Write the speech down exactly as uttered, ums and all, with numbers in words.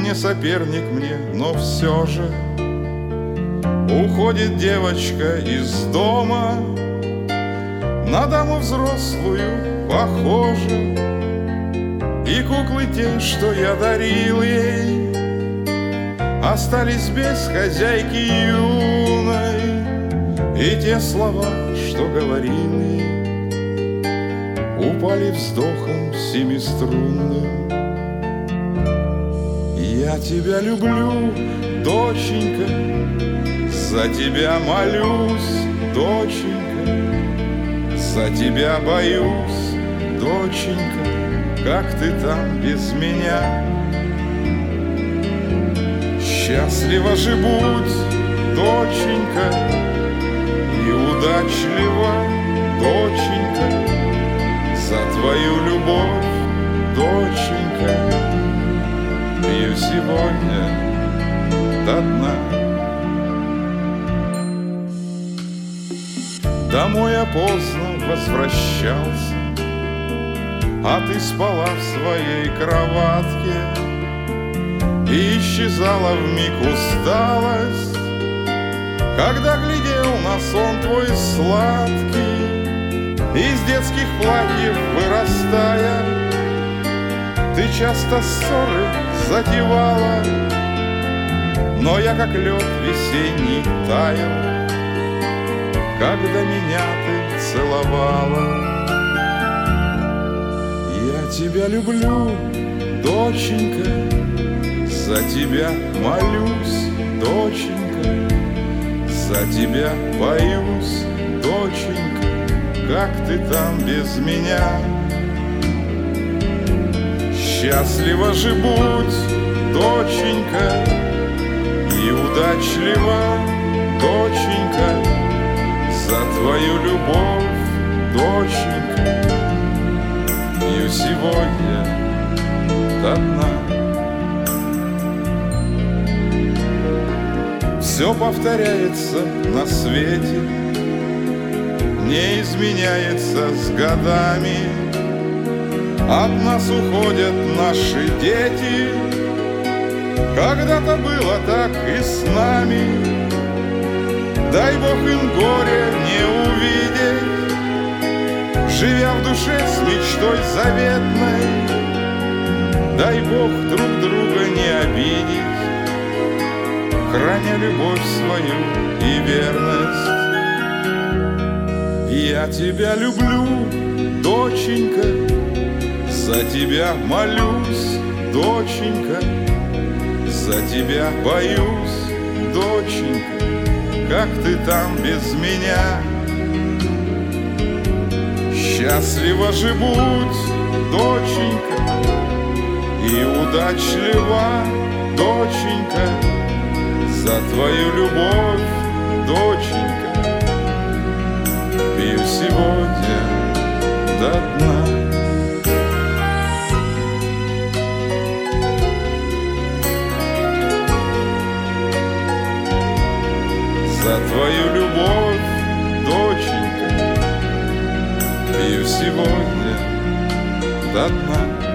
не соперник мне, но все же уходит девочка из дома, на даму взрослую похожа. И куклы те, что я дарил ей, остались без хозяйки юной. И те слова, что говорил ей, упали вздохом семиструнным. Я тебя люблю, доченька, за тебя молюсь, доченька, за тебя боюсь, доченька, как ты там без меня. Счастлива же будь, доченька, и удачлива, доченька, за твою любовь, доченька, пью сегодня до дна. Домой я поздно возвращался, а ты спала в своей кроватке, и исчезала вмиг усталость, когда глядел на сон твой сладкий. Из детских платьев вырастая, ты часто ссоры затевала, но я как лед весенний таял, когда меня ты целовала. Я тебя люблю, доченька, за тебя молюсь, доченька, за тебя боюсь, доченька, как ты там без меня. Счастлива же будь, доченька, и удачлива, доченька, за твою любовь, доченька, пью сегодня до дна. Все повторяется на свете, не изменяется с годами. От нас уходят наши дети, когда-то было так и с нами. Дай Бог им горе не увидеть, живя в душе с мечтой заветной. Дай Бог друг друга не обидеть, храня любовь свою и верность. Я тебя люблю, доченька, за тебя молюсь, доченька, за тебя боюсь, доченька, как ты там без меня. Счастлива же будь, доченька, и удачлива, доченька, за твою любовь, доченька, пью сегодня до дна. За твою любовь, доченька, пью сегодня до дна.